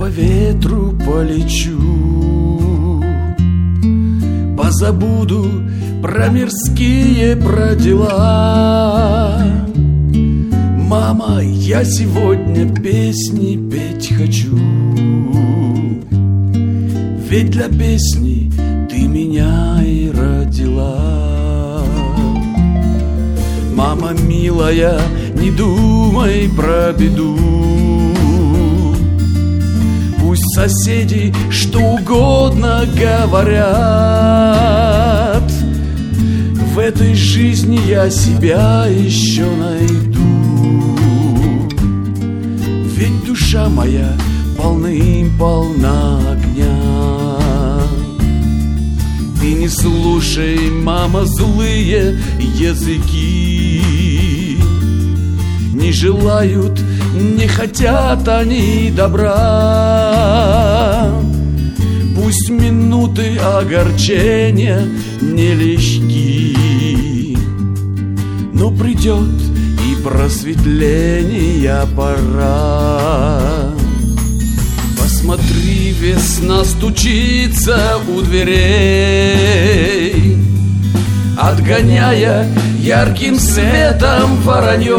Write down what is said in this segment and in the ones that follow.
по ветру полечу, позабуду про мирские, про дела. Мама, я сегодня песни петь хочу, ведь для песни ты меня и родила. Мама милая, не думай про беду, пусть соседи что угодно говорят, в этой жизни я себя еще найду. Ведь душа моя полна огня. Ты не слушай, мама, злые языки, не желают, не хотят они добра. Пусть минуты огорчения нелегки, но придет и просветления пора. Посмотри, весна стучится у дверей, отгоняя ярким светом воронье.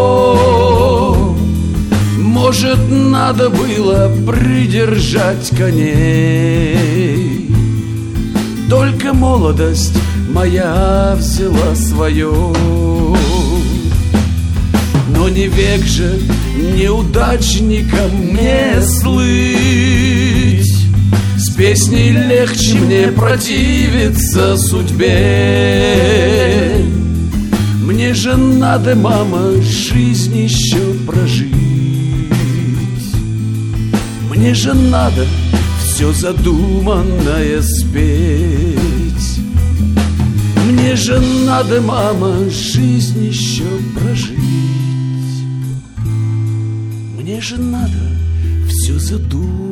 Может, надо было придержать коней, только молодость моя взяла свое. Но не век же неудачникам не слыть, с песней легче мне противиться судьбе. Мне же надо, мама, жизнь еще прожить, мне же надо все задуманное спеть. Мне же надо, мама, жизнь еще прожить, мне же надо все задуманное